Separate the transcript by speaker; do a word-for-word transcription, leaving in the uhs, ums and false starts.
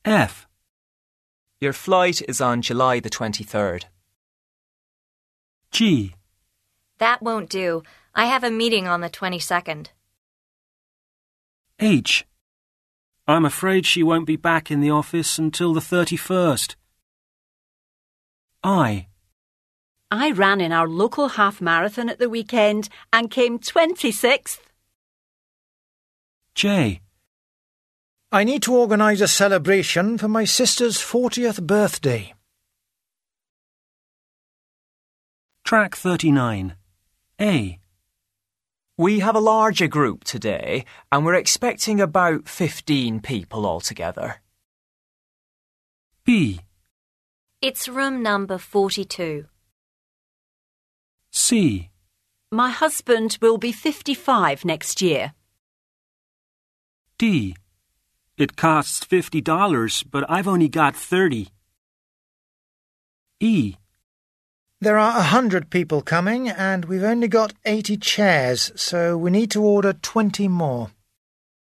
Speaker 1: F.
Speaker 2: Your flight is on July the twenty-third.
Speaker 1: G.
Speaker 3: That won't do. I have a meeting on the twenty-second.
Speaker 1: H. I'm afraid she won't be back in the office until the thirty-first. I.
Speaker 4: I ran in our local half marathon at the weekend and came twenty-sixth.
Speaker 1: J.
Speaker 5: I need to organise a celebration for my sister's fortieth birthday.
Speaker 1: Track thirty-nine. A.
Speaker 2: We have a larger group today and we're expecting about fifteen people altogether.
Speaker 1: B.
Speaker 3: It's room number forty-two.
Speaker 1: C.
Speaker 4: My husband will be fifty-five next year.
Speaker 1: D. It costs fifty dollars, but I've only got thirty. E.
Speaker 5: There are a hundred people coming and we've only got eighty chairs, so we need to order twenty more.